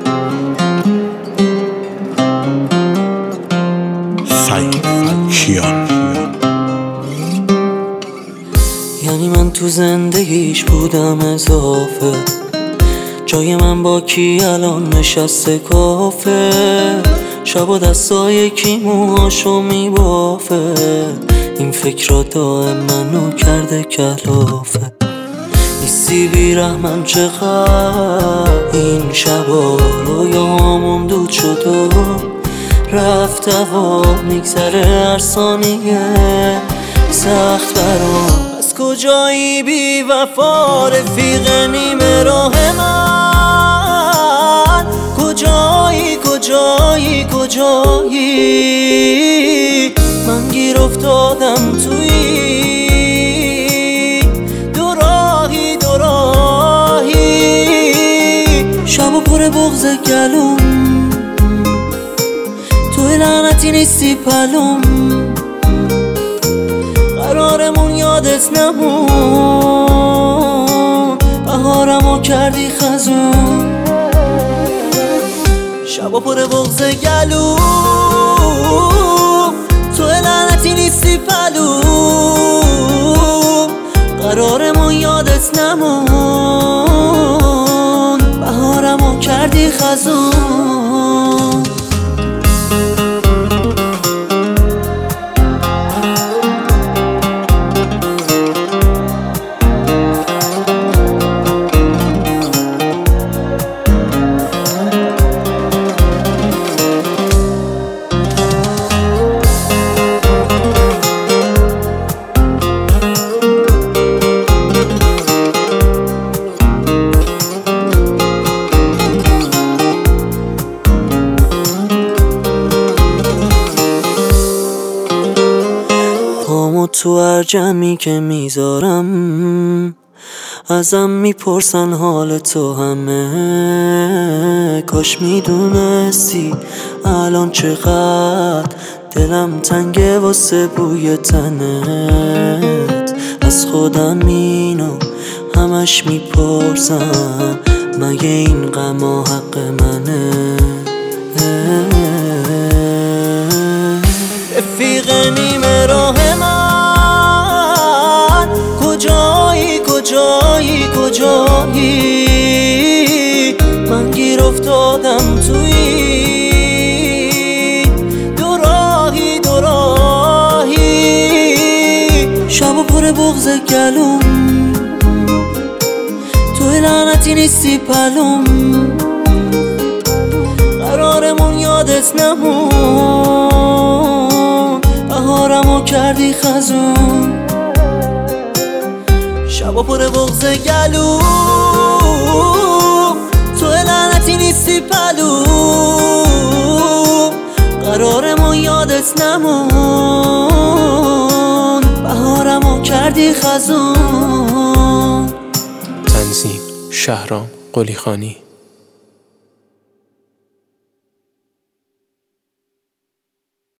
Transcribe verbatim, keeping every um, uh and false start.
سعید کیان. یعنی من تو زندگیش بودم اضافه، جای من با کی الان نشسته کافه، شب و دستای کی موهاشو میبافه، این فکر را دائم منو کرده کلافه. نیستی بیرحمم چقدر این شبا رویامون دود شد و رفت و میگذره هر ثانیه سخت برام. از کجایی بی وفا رفیق نیمه راه من، کجایی کجایی کجایی من گیر افتادم توی دو راهی دو راهی. شب و پر بغض گلوم توی لعنتی نیستی پلوم، قرارمون یادت نمون بهارمو کردی خزون. شبا پر بغض گلوم توی لعنتی نیستی پلوم، قرارمون یادت نمون بهارمو کردی خزون. تو هر جمعی که میذارم ازم میپرسن حال تو همه، کاش میدونستی الان چقدر دلم تنگه واسه بوی تنت. از خودم اینو همش میپرسم مگه این غما حق منه؟ رفیق نیمه راه من، کجایی کجایی کجایی من گیر افتادم توی دو راهی دو راهی. شب و پر بغض گلوم توی لعنتی نیستی پلوم، قرارمون یادت نمون بهارمو کردی خزون. شبا پر بغض گلوم تو لعنتی نیستی پلوم، قرارمو یادت نمون بهارمو کردی خزون. تنظیم شهرام قلیخانی.